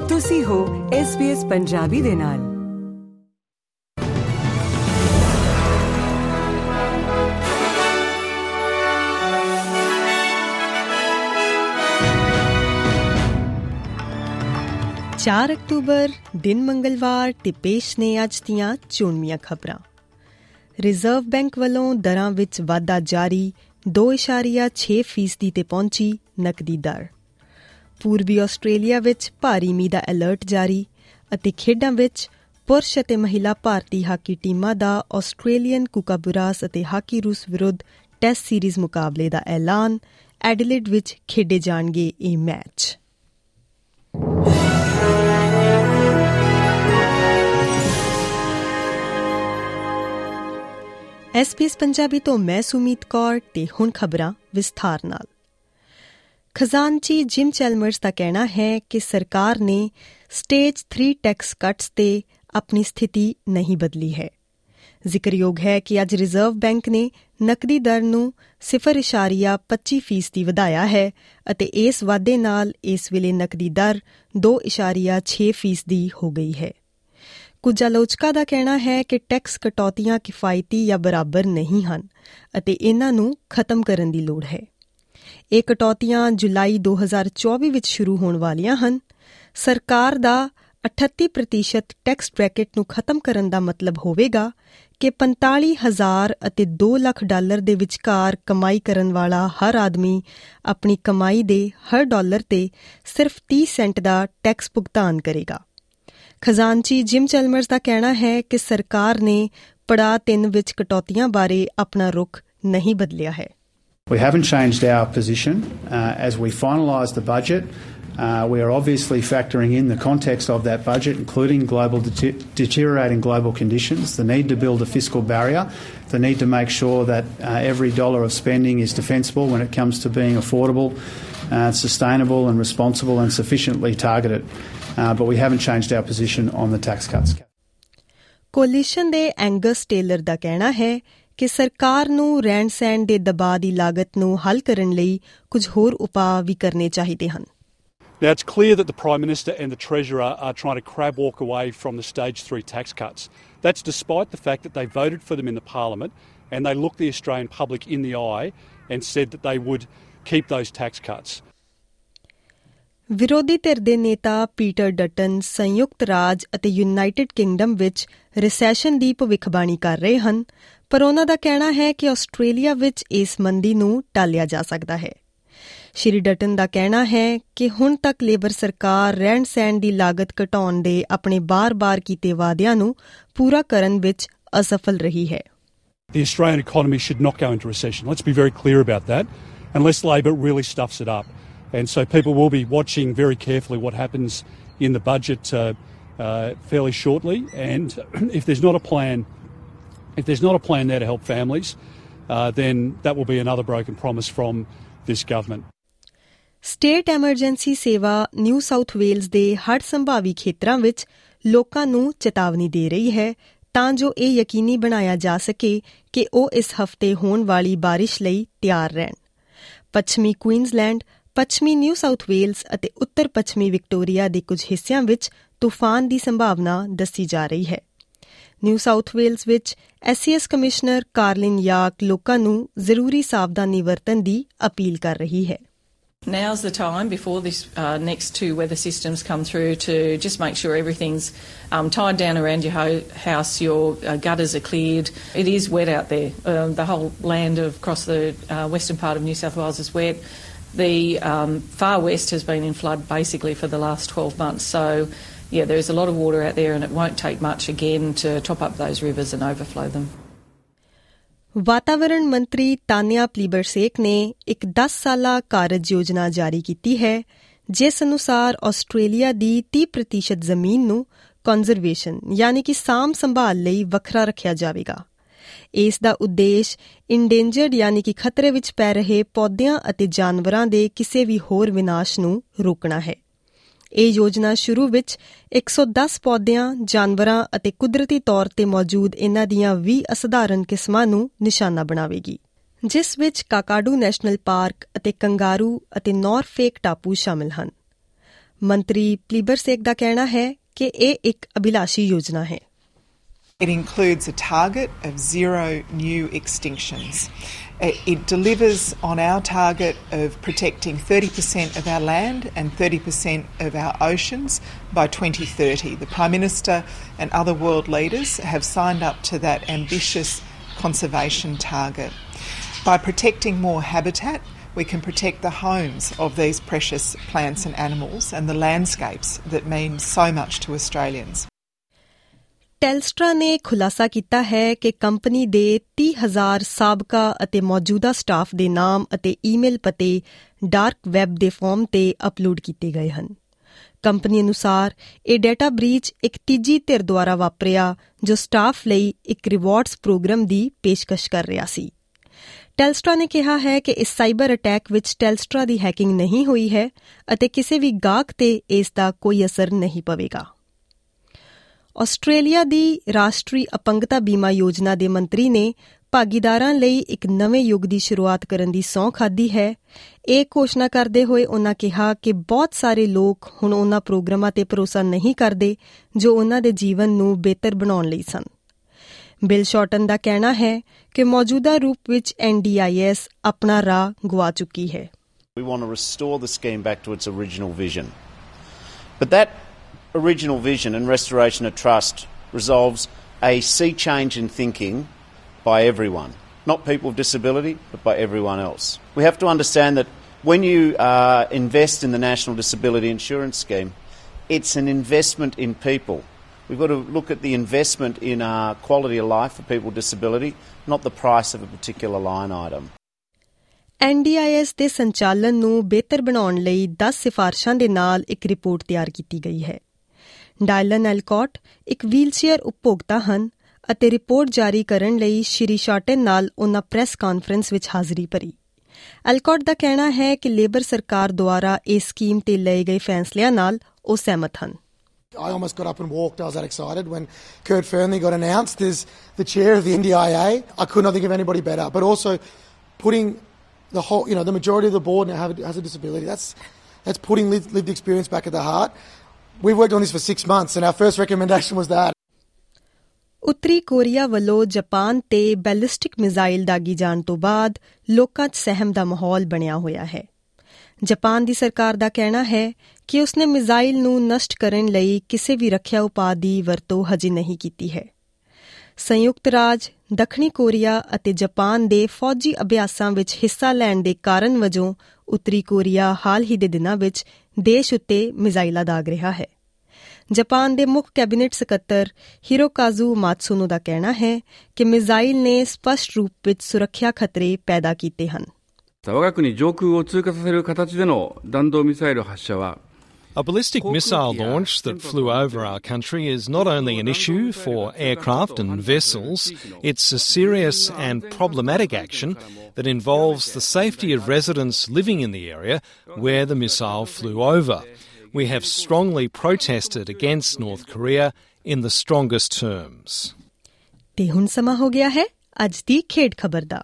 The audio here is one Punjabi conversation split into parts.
ਤੁਸੀਂ ਹੋ SBS ਪੰਜਾਬੀ ਦੇ ਨਾਲ। ਚਾਰ ਅਕਤੂਬਰ ਦਿਨ ਮੰਗਲਵਾਰ ਤੇ ਪੇਸ਼ ਨੇ ਅੱਜ ਦੀਆਂ ਚੋਣਵੀਆਂ ਖਬਰਾਂ। ਰਿਜ਼ਰਵ ਬੈਂਕ ਵੱਲੋਂ ਦਰਾਂ ਵਿੱਚ ਵਾਧਾ ਜਾਰੀ, 2.6% ਤੇ ਪਹੁੰਚੀ ਨਕਦੀ ਦਰ। ਪੂਰਬੀ ਆਸਟ੍ਰੇਲੀਆ ਵਿੱਚ ਭਾਰੀ ਮੀਂਹ ਦਾ ਅਲਰਟ ਜਾਰੀ ਅਤੇ ਖੇਡਾਂ ਵਿੱਚ ਪੁਰਸ਼ ਅਤੇ ਮਹਿਲਾ ਭਾਰਤੀ ਹਾਕੀ ਟੀਮਾਂ ਦਾ ਆਸਟ੍ਰੇਲੀਅਨ ਕੂਕਾਬੁਰਾਸ ਅਤੇ ਹਾਕੀ ਰੂਸ ਵਿਰੁੱਧ ਟੈਸਟ ਸੀਰੀਜ਼ ਮੁਕਾਬਲੇ ਦਾ ਐਲਾਨ। ਐਡੀਲੇਡ ਵਿੱਚ ਖੇਡੇ ਜਾਣਗੇ ਇਹ ਮੈਚ। SBS ਪੰਜਾਬੀ ਤੋਂ ਮੈਂ ਸੁਮੀਤ ਕੌਰ ਤੇ ਹੁਣ ਖਬਰਾਂ ਵਿਸਥਾਰ ਨਾਲ। ਖਜ਼ਾਨਚੀ ਜਿਮ ਚੈਲਮਰਸ ਦਾ ਕਹਿਣਾ ਹੈ ਕਿ ਸਰਕਾਰ ਨੇ ਸਟੇਜ 3 ਟੈਕਸ ਕੱਟਸ ਤੇ ਆਪਣੀ ਸਥਿਤੀ ਨਹੀਂ ਬਦਲੀ ਹੈ। ਜ਼ਿਕਰਯੋਗ ਹੈ ਕਿ ਅੱਜ ਰਿਜ਼ਰਵ ਬੈਂਕ ਨੇ ਨਕਦੀ ਦਰ ਨੂੰ 0.25% ਵਧਾਇਆ ਹੈ ਅਤੇ ਇਸ ਵਾਧੇ ਨਾਲ ਇਸ ਵੇਲੇ ਨਕਦੀ ਦਰ 2.6% ਹੋ ਗਈ ਹੈ। ਕੁਝ ਆਲੋਚਕਾਂ ਦਾ ਕਹਿਣਾ ਹੈ ਕਿ ਟੈਕਸ ਕਟੌਤੀਆਂ ਕਿਫਾਇਤੀ ਜਾਂ ਬਰਾਬਰ ਨਹੀਂ ਹਨ ਅਤੇ ਇਹਨਾਂ ਨੂੰ ਖਤਮ ਕਰਨ ਦੀ ਲੋੜ ਹੈ। ਇਹ ਕਟੌਤੀਆਂ ਜੁਲਾਈ 2024 ਵਿੱਚ ਸ਼ੁਰੂ ਹੋਣ ਵਾਲੀਆਂ ਹਨ। ਸਰਕਾਰ ਦਾ 38% ਟੈਕਸ ਬ੍ਰੈਕਟ ਨੂੰ ਖਤਮ ਕਰਨ ਦਾ ਮਤਲਬ ਹੋਵੇਗਾ ਕਿ $45,000 ਅਤੇ $2 ਲੱਖ ਦੇ ਵਿਚਕਾਰ ਕਮਾਈ ਕਰਨ ਵਾਲਾ ਹਰ ਆਦਮੀ ਆਪਣੀ ਕਮਾਈ ਦੇ ਹਰ ਡਾਲਰ ਤੇ ਸਿਰਫ 30 ਸੈਂਟ ਦਾ ਟੈਕਸ ਭੁਗਤਾਨ ਕਰੇਗਾ। ਖਜ਼ਾਨਚੀ ਜਿਮ ਚੈਲਮਰਸ ਦਾ ਕਹਿਣਾ ਹੈ ਕਿ ਸਰਕਾਰ ਨੇ ਪੜਾਅ 3 ਵਿੱਚ ਕਟੌਤੀਆਂ ਬਾਰੇ ਆਪਣਾ ਰੁਖ ਨਹੀਂ ਬਦਲਿਆ ਹੈ। We haven't changed our position. As we finalise the budget, we are obviously factoring in the context of that budget, including deteriorating global conditions, the need to build a fiscal barrier, the need to make sure that every dollar of spending is defensible when it comes to being affordable, sustainable and responsible and sufficiently targeted. But we haven't changed our position on the tax cuts. Coalition ਦੇ ਐਂਗਸ ਟੇਲਰ ਦਾ ਕਹਿਣਾ ਹੈ ਕਿ ਸਰਕਾਰ ਨੂੰ ਰਹਿਣ ਸਹਿਣ ਦੇ ਦਬਾਅ ਦੀ ਲਾਗਤ ਨੂੰ ਹੱਲ ਕਰਨ ਲਈ ਕੁਝ ਹੋਰ ਉਪਾਅ ਵੀ ਕਰਨੇ ਚਾਹੀਦੇ ਹਨ। Now, it's clear that the Prime Minister and the Treasurer are trying to crab walk away from the Stage 3 tax cuts. That's despite the fact that they voted for them in the Parliament and they looked the Australian public in the eye and said that they would keep those tax cuts. ਵਿਰੋਧੀ ਧਿਰ ਦੇ ਨੇਤਾ ਪੀਟਰ ਡਟਨ ਸੰਯੁਕਤ ਰਾਜ ਅਤੇ ਯੂਨਾਈਟਿਡ ਕਿੰਗਡਮ ਵਿੱਚ ਰਿਸੈਸ਼ਨ ਦੀ ਭਵਿੱਖਬਾਣੀ ਕਰ ਰਹੇ ਹਨ, ਪਰ ਉਹਨਾਂ ਦਾ ਕਹਿਣਾ ਹੈ ਕਿ ਆਸਟ੍ਰੇਲੀਆ ਵਿੱਚ ਇਸ ਮੰਦੀ ਨੂੰ ਟਾਲਿਆ ਜਾ ਸਕਦਾ ਹੈ। ਸ਼੍ਰੀ ਡਟਨ ਦਾ ਕਹਿਣਾ ਹੈ ਕਿ ਹੁਣ ਤੱਕ ਲੇਬਰ ਸਰਕਾਰ ਰਹਿਣ ਸਹਿਣ ਦੀ ਲਾਗਤ ਘਟਾਉਣ ਦੇ ਆਪਣੇ ਬਾਰ-ਬਾਰ ਕੀਤੇ ਵਾਅਦਿਆਂ ਨੂੰ ਪੂਰਾ ਕਰਨ ਵਿੱਚ ਅਸਫਲ ਰਹੀ ਹੈ। The Australian economy should not go into recession. Let's be very clear about that, unless Labor really stuffs it up. And so people will be watching very carefully what happens in the budget fairly shortly. And if there's not a plan there to help families, then that will be another broken promise from this government. State emergency ਸੇਵਾ ਨਿਊ ਸਾਊਥ ਵੇਲਜ਼ ਦੇ ਹੜ੍ਹ ਸੰਭਾਵੀ ਖੇਤਰਾਂ ਵਿੱਚ ਲੋਕਾਂ ਨੂੰ ਚੇਤਾਵਨੀ ਦੇ ਰਹੀ ਹੈ ਤਾਂ ਜੋ ਇਹ ਯਕੀਨੀ ਬਣਾਇਆ ਜਾ ਸਕੇ ਕਿ ਉਹ ਇਸ ਹਫ਼ਤੇ ਹੋਣ ਵਾਲੀ ਬਾਰਿਸ਼ ਲਈ ਤਿਆਰ ਰਹਿਣ। ਪੱਛਮੀ ਕੁਈਨਜ਼ਲੈਂਡ, ਪੱਛਮੀ ਨਿਊ ਸਾਊਥ ਵੇਲਜ਼ ਅਤੇ ਉੱਤਰ ਪੱਛਮੀ ਵਿਕਟੋਰੀਆ ਦੇ ਕੁਝ ਹਿੱਸਿਆਂ ਵਿੱਚ ਤੂਫਾਨ ਦੀ ਸੰਭਾਵਨਾ ਦੱਸੀ ਜਾ ਰਹੀ ਹੈ। ਨਿਊ ਸਾਊਥ ਵੇਲਜ਼ ਵਿੱਚ SES ਕਮਿਸ਼ਨਰ ਕਾਰਲਿਨ ਯਾਕ ਲੋਕਾਂ ਨੂੰ ਜ਼ਰੂਰੀ ਸਾਵਧਾਨੀ ਵਰਤਣ ਦੀ ਅਪੀਲ ਕਰ ਰਹੀ ਹੈ। Now's the time before this next 2 weather systems come through to just make sure everything's tied down around your house, your gutters are cleared. It is wet out there. The whole land across the western part of New South Wales is wet. The far west has been in flood basically for the last 12 months. So, yeah, there is a lot of water out there and it won't take much again to top up those rivers and overflow them. ਵਾਤਾਵਰਣ ਮੰਤਰੀ ਤਾਨਿਆ ਪਲੀਬਰਸੇਕ ਨੇ ਇੱਕ 10 ਸਾਲਾ ਕਾਰਜ ਯੋਜਨਾ ਜਾਰੀ ਕੀਤੀ ਹੈ ਜਿਸ ਅਨੁਸਾਰ ਆਸਟ੍ਰੇਲੀਆ ਦੀ 30% ਜ਼ਮੀਨ ਨੂੰ ਕੰਜ਼ਰਵੇਸ਼ਨ ਯਾਨੀ ਕਿ ਸਾਂਭ ਸੰਭਾਲ ਲਈ ਵੱਖਰਾ ਰੱਖਿਆ ਜਾਵੇਗਾ। ਇਸ ਦਾ ਉਦੇਸ਼ ਇੰਡੇਂਜਰਡ ਯਾਨੀ ਕਿ ਖਤਰੇ ਵਿੱਚ ਪੈ ਰਹੇ ਪੌਦਿਆਂ ਅਤੇ ਜਾਨਵਰਾਂ ਦੇ ਕਿਸੇ ਵੀ ਹੋਰ ਵਿਨਾਸ਼ ਨੂੰ ਰੋਕਣਾ ਹੈ। ਇਹ ਯੋਜਨਾ ਸ਼ੁਰੂ ਵਿੱਚ 110 ਪੌਦਿਆਂ, ਜਾਨਵਰਾਂ ਅਤੇ ਕੁਦਰਤੀ ਤੌਰ ਤੇ ਮੌਜੂਦ ਇਹਨਾਂ ਦੀਆਂ 20 ਅਸਧਾਰਨ ਕਿਸਮਾਂ ਨੂੰ ਨਿਸ਼ਾਨਾ ਬਣਾਵੇਗੀ, ਜਿਸ ਵਿੱਚ ਕਾਕਾਡੂ ਨੈਸ਼ਨਲ ਪਾਰਕ ਅਤੇ ਕੰਗਾਰੂ ਅਤੇ ਨੌਰਫੇਕ ਟਾਪੂ ਸ਼ਾਮਿਲ ਹਨ। ਮੰਤਰੀ ਪਲੀਬਰ ਸੇਖ ਦਾ ਕਹਿਣਾ ਹੈ ਕਿ ਇਹ ਇੱਕ ਅਭਿਲਾਸ਼ੀ ਯੋਜਨਾ ਹੈ। It includes a target of 0 new extinctions. It delivers on our target of protecting 30% of our land and 30% of our oceans by 2030. The Prime Minister and other world leaders have signed up to that ambitious conservation target. By protecting more habitat, we can protect the homes of these precious plants and animals and the landscapes that mean so much to Australians. Telstra ਨੇ ਖੁਲਾਸਾ ਕੀਤਾ ਹੈ ਕਿ ਕੰਪਨੀ ਦੇ 30,000 ਸਾਬਕਾ ਅਤੇ ਮੌਜੂਦਾ ਸਟਾਫ ਦੇ ਨਾਮ ਅਤੇ ਈਮੇਲ ਪਤੇ ਡਾਰਕ ਵੈਬ ਦੇ ਫਾਰਮ ਤੇ ਅਪਲੋਡ ਕੀਤੇ ਗਏ ਹਨ। ਕੰਪਨੀ ਅਨੁਸਾਰ ਇਹ ਡੇਟਾ ਬ੍ਰੀਚ ਇੱਕ ਤੀਜੀ ਧਿਰ ਦੁਆਰਾ ਵਾਪਰਿਆ ਜੋ ਸਟਾਫ ਲਈ ਇੱਕ ਰਿਵਾਰਡਸ ਪ੍ਰੋਗਰਾਮ ਦੀ ਪੇਸ਼ਕਸ਼ ਕਰ ਰਿਹਾ ਸੀ। ਟੈਲਸਟਰਾ ਨੇ ਕਿਹਾ ਹੈ ਕਿ ਇਸ ਸਾਈਬਰ ਅਟੈਕ ਵਿੱਚ ਟੈਲਸਟਰਾ ਦੀ ਹੈਕਿੰਗ ਨਹੀਂ ਹੋਈ ਹੈ ਅਤੇ ਕਿਸੇ ਵੀ ਗਾਹਕ ਤੇ ਇਸ ਦਾ ਕੋਈ ਅਸਰ ਨਹੀਂ ਪਵੇਗਾ। ਆਸਟ੍ਰੇਲੀਆ ਦੀ ਰਾਸ਼ਟਰੀ ਅਪੰਗਤਾ ਬੀਮਾ ਯੋਜਨਾ ਦੇ ਮੰਤਰੀ ਨੇ ਭਾਗੀਦਾਰਾਂ ਲਈ ਇੱਕ ਨਵੇਂ ਯੁੱਗ ਦੀ ਸ਼ੁਰੂਆਤ ਕਰਨ ਦੀ ਸਹੁੰ ਖਾਧੀ ਹੈ। ਇਹ ਘੋਸ਼ਣਾ ਕਰਦੇ ਹੋਏ ਉਨ੍ਹਾਂ ਕਿਹਾ ਕਿ ਬਹੁਤ ਸਾਰੇ ਲੋਕ ਹੁਣ ਉਨ੍ਹਾਂ ਪ੍ਰੋਗਰਾਮਾਂ ਤੇ ਭਰੋਸਾ ਨਹੀਂ ਕਰਦੇ ਜੋ ਉਨ੍ਹਾਂ ਦੇ ਜੀਵਨ ਨੂੰ ਬਿਹਤਰ ਬਣਾਉਣ ਲਈ ਸਨ। ਬਿਲ ਸ਼ਾਰਟਨ ਦਾ ਕਹਿਣਾ ਹੈ ਕਿ ਮੌਜੂਦਾ ਰੂਪ ਵਿੱਚ NDIS ਆਪਣਾ ਰਾਹ ਗੁਆ ਚੁੱਕੀ ਹੈ। We want to restore the scheme back to its original vision. But that original vision and restoration of trust resolves a sea change in thinking by everyone, not people with disability, but by everyone else. We have to understand that when you invest in the National Disability Insurance Scheme, it's an investment in people. We've got to look at the investment in quality of life for people with disability, not the price of a particular line item. NDIS ਦੇ ਸੰਚਾਲਨ ਨੂੰ ਬਿਹਤਰ ਬਣਾਉਣ ਲਈ 10 ਸਿਫਾਰਸ਼ਾਂ ਦੇ ਨਾਲ ਇੱਕ ਰਿਪੋਰਟ ਤਿਆਰ ਕੀਤੀ ਗਈ ਹੈ। ਡਾਇਲਨ ਐਲਕੌਟ ਇੱਕ ਵੀਲਚੇਅਰ ਉਪਭੋਗਤਾ ਹਨ ਅਤੇ ਰਿਪੋਰਟ ਜਾਰੀ ਕਰਨ ਲਈ ਸ਼੍ਰੀ ਸ਼ਾਰਟਨ ਨਾਲ ਉਨ੍ਹਾਂ ਪ੍ਰੈਸ ਕਾਨਫਰੰਸ ਵਿੱਚ ਹਾਜ਼ਰੀ ਭਰੀ। ਐਲਕੌਟ ਦਾ ਕਹਿਣਾ ਹੈ ਕਿ ਲੇਬਰ ਸਰਕਾਰ ਦੁਆਰਾ ਇਸ ਸਕੀਮ ਤੇ ਲਏ ਗਏ ਫੈਸਲਿਆਂ ਨਾਲ ਉਹ ਸਹਿਮਤ ਹਨ। I almost got up and walked. I was that excited when Kurt Fearnley got announced as the chair of the NDIA. I could not think of anybody better. But also putting the whole, the majority of the board now has a disability. That's putting lived experience back at the heart. We've worked on this for 6 months and our first recommendation was that. ਉੱਤਰੀ ਕੋਰੀਆ ਵੱਲੋਂ ਜਾਪਾਨ ਤੇ ਬੈਲਿਸਟਿਕ ਮਿਜ਼ਾਈਲ ਦਾਗੀ ਜਾਣ ਤੋਂ ਬਾਅਦ ਲੋਕਾਂ 'ਚ ਸਹਿਮ ਦਾ ਮਾਹੌਲ ਬਣਿਆ ਹੋਇਆ ਹੈ। ਜਾਪਾਨ ਦੀ ਸਰਕਾਰ ਦਾ ਕਹਿਣਾ ਹੈ ਕਿ ਉਸਨੇ ਮਿਜ਼ਾਈਲ ਨੂੰ ਨਸ਼ਟ ਕਰਨ ਲਈ ਕਿਸੇ ਵੀ ਰੱਖਿਆ ਉਪਾਅ ਦੀ ਵਰਤੋਂ ਹਜੇ ਨਹੀਂ ਕੀਤੀ ਹੈ। ਸੰਯੁਕਤ ਰਾਜ, ਦੱਖਣੀ ਕੋਰੀਆ ਅਤੇ ਜਾਪਾਨ ਦੇ ਫੌਜੀ ਅਭਿਆਸਾਂ ਵਿੱਚ ਹਿੱਸਾ ਲੈਣ ਦੇ ਕਾਰਨ ਵਜੋਂ ਉੱਤਰੀ ਕੋਰੀਆ ਹਾਲ ਹੀ ਦੇ ਦਿਨਾਂ ਵਿੱਚ ਦੇਸ਼ ਉੱਤੇ ਮਿਜ਼ਾਈਲਾਂ ਦਾਗ ਰਿਹਾ ਹੈ। ਜਾਪਾਨ ਦੇ ਮੁੱਖ ਕੈਬਨਿਟ ਸਕੱਤਰ ਹਿਰੋਕਾਜ਼ੂ ਮਾਤਸੂਨੋ ਦਾ ਕਹਿਣਾ ਹੈ ਕਿ ਮਿਜ਼ਾਈਲ ਨੇ ਸਪਸ਼ਟ ਰੂਪ ਵਿੱਚ ਸੁਰੱਖਿਆ ਖਤਰੇ ਪੈਦਾ ਕੀਤੇ ਹਨ। 我が国上空を通過させる形での弾道ミサイル発射は A ballistic missile launch that flew over our country is not only an issue for aircraft and vessels, it's a serious and problematic action that involves the safety of residents living in the area where the missile flew over. We have strongly protested against North Korea in the strongest terms. ਤੇ ਹੁਣ ਸਮਾਂ ਹੋ ਗਿਆ ਹੈ ਅੱਜ ਦੀ ਖੇਡ ਖਬਰ ਦਾ।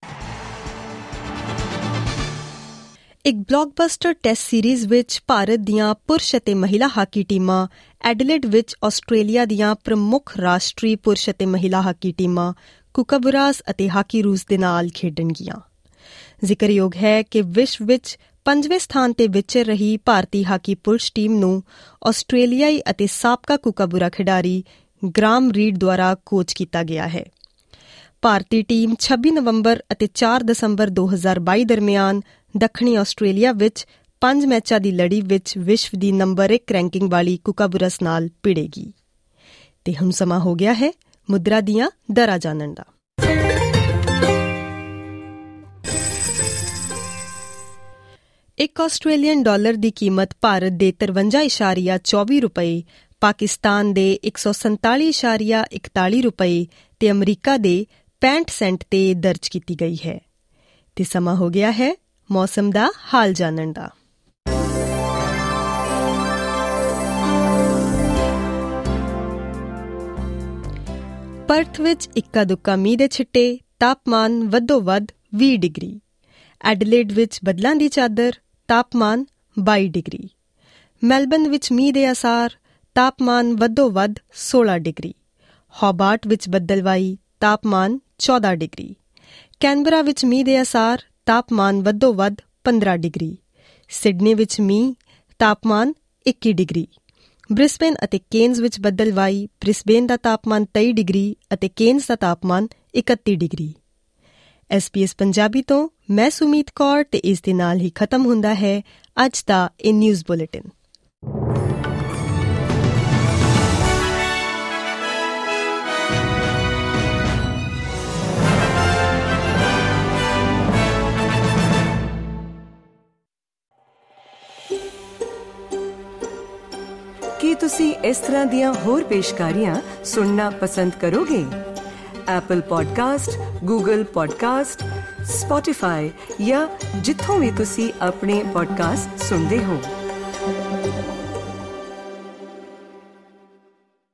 ਇੱਕ ਬਲੌਕਬਸਟਰ ਟੈਸਟ ਸੀਰੀਜ਼ ਵਿੱਚ ਭਾਰਤ ਦੀਆਂ ਪੁਰਸ਼ ਅਤੇ ਮਹਿਲਾ ਹਾਕੀ ਟੀਮਾਂ ਐਡਲੇਡ ਵਿੱਚ ਆਸਟ੍ਰੇਲੀਆ ਦੀਆਂ ਪ੍ਰਮੁੱਖ ਰਾਸ਼ਟਰੀ ਪੁਰਸ਼ ਅਤੇ ਮਹਿਲਾ ਹਾਕੀ ਟੀਮਾਂ ਕੁਕਾਬੁਰਾਸ ਅਤੇ ਹਾਕੀ ਰੂਸ ਦੇ ਨਾਲ ਖੇਡਣਗੀਆਂ। ਜ਼ਿਕਰਯੋਗ ਹੈ ਕਿ ਵਿਸ਼ਵ ਵਿੱਚ 5ਵੇਂ ਸਥਾਨ ਤੇ ਵਿਚਰ ਰਹੀ ਭਾਰਤੀ ਹਾਕੀ ਪੁਰਸ਼ ਟੀਮ ਨੂੰ ਆਸਟ੍ਰੇਲੀਆਈ ਅਤੇ ਸਾਬਕਾ ਕੁਕਾਬੁਰਾ ਖਿਡਾਰੀ ਗ੍ਰਾਮ ਰੀਡ ਦੁਆਰਾ ਕੋਚ ਕੀਤਾ ਗਿਆ ਹੈ। ਭਾਰਤੀ ਟੀਮ 26 ਨਵੰਬਰ ਅਤੇ 4 ਦਸੰਬਰ 2022 ਦਰਮਿਆਨ ਦੱਖਣੀ ਆਸਟ੍ਰੇਲੀਆ ਵਿੱਚ 5 ਮੈਚਾਂ ਦੀ ਲੜੀ ਵਿੱਚ ਵਿਸ਼ਵ ਦੀ ਨੰਬਰ 1 ਰੈਂਕਿੰਗ ਵਾਲੀ ਕੁਕਾਬੁਰਸ ਨਾਲ ਭਿੜੇਗੀ। ਤੇ ਹੁਣ ਸਮਾਂ ਹੋ ਗਿਆ ਹੈ ਮੁਦਰਾ ਦੀਆਂ ਦਰਾਂ ਜਾਣਨ ਦਾ। ਇੱਕ ਆਸਟ੍ਰੇਲੀਅਨ ਡਾਲਰ ਦੀ ਕੀਮਤ ਭਾਰਤ ਦੇ 53.24 ਰੁਪਏ, ਪਾਕਿਸਤਾਨ ਦੇ 147.41 ਰੁਪਏ ਤੇ ਅਮਰੀਕਾ ਦੇ 65 ਸੈਂਟ ਤੇ ਦਰਜ ਕੀਤੀ ਗਈ ਹੈ। ਤੇ ਸਮਾਂ ਹੋ ਗਿਆ ਹੈ ਮੌਸਮ ਦਾ ਹਾਲ ਜਾਣਨ ਦਾ। ਪਰਥ ਵਿੱਚ ਇੱਕਾ ਦੁੱਕਾ ਮੀਂਹ ਦੇ ਛਿੱਟੇ, ਤਾਪਮਾਨ ਵੱਧੋ ਵੱਧ 20 ਡਿਗਰੀ। ਐਡਲੇਡ ਵਿੱਚ ਬੱਦਲਾਂ ਦੀ ਚਾਦਰ, ਤਾਪਮਾਨ 22 ਡਿਗਰੀ। ਮੈਲਬਨ ਵਿੱਚ ਮੀਂਹ ਦੇ ਆਸਾਰ, ਤਾਪਮਾਨ ਵੱਧੋ ਵੱਧ 16 ਡਿਗਰੀ। ਹੌਬਾਰਟ ਵਿੱਚ ਬੱਦਲਵਾਈ, ਤਾਪਮਾਨ 14 ਡਿਗਰੀ। ਕੈਨਬਰਾ ਵਿੱਚ ਮੀਂਹ ਦੇ ਆਸਾਰ, ਤਾਪਮਾਨ ਵੱਧੋ ਵੱਧ 15 ਡਿਗਰੀ। ਸਿਡਨੀ ਵਿੱਚ ਮੀਂਹ, ਤਾਪਮਾਨ 21 ਡਿਗਰੀ। ਬ੍ਰਿਸਬੇਨ ਅਤੇ ਕੇਨਜ਼ ਵਿੱਚ ਬੱਦਲਵਾਈ, ਬ੍ਰਿਸਬੇਨ ਦਾ ਤਾਪਮਾਨ 23 ਡਿਗਰੀ ਅਤੇ ਕੇਨਜ਼ ਦਾ ਤਾਪਮਾਨ 31 ਡਿਗਰੀ। SBS ਪੰਜਾਬੀ ਤੋਂ ਮੈਂ ਸੁਮੀਤ ਕੌਰ ਤੇ ਇਸ ਦੇ ਨਾਲ ਹੀ ਖਤਮ ਹੁੰਦਾ ਹੈ ਅੱਜ ਦਾ ਇਹ ਨਿਊਜ਼ ਬੁਲੇਟਿਨ। ਕੀ ਤੁਸੀਂ ਇਸ ਤਰ੍ਹਾਂ ਦੀਆਂ ਹੋਰ ਪੇਸ਼ਕਾਰੀਆਂ ਸੁਣਨਾ ਪਸੰਦ ਕਰੋਗੇ? Apple podcast, Google podcast, Spotify ਜਾਂ ਜਿੱਥੋਂ ਵੀ ਤੁਸੀਂ ਆਪਣੇ ਪੋਡਕਾਸਟ ਸੁਣਦੇ ਹੋ।